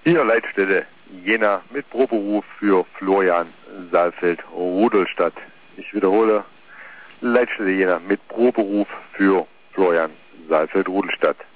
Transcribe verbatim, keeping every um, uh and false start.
Hier Leitstelle Jena mit Proberuf für Florian Saalfeld-Rudolstadt. Ich wiederhole, Leitstelle Jena mit Proberuf für Florian Saalfeld-Rudolstadt.